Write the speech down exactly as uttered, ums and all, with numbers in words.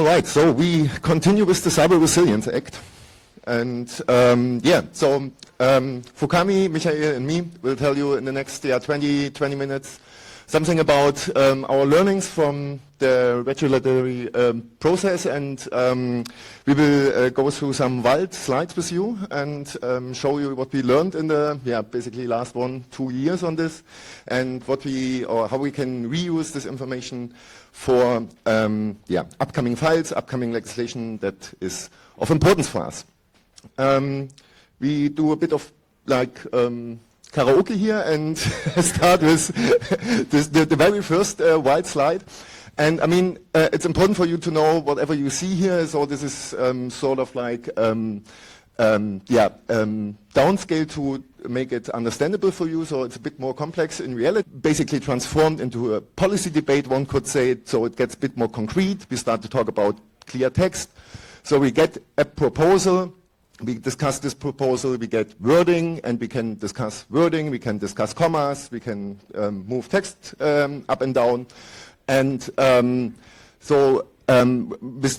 All right, so we continue with the Cyber Resilience Act. And um, yeah, so um, Fukami, Michael, and me will tell you in the next yeah, twenty, twenty minutes something about um, our learnings from the regulatory um, process, and um, we will uh, go through some wild slides with you and um, show you what we learned in the yeah basically last one two years on this, and what we or how we can reuse this information for um, yeah upcoming files, upcoming legislation that is of importance for us. Um, we do a bit of like um, karaoke here and start with this, the, the very first uh, white slide. And I mean, uh, it's important for you to know whatever you see here. So this is um, sort of like, um, um, yeah, um, downscale to make it understandable for you. So it's a bit more complex in reality. Basically transformed into a policy debate, one could say. So it gets a bit more concrete. We start to talk about clear text. So we get a proposal. We discuss this proposal, we get wording, and we can discuss wording, we can discuss commas, we can um, move text um, up and down. And um, so um, with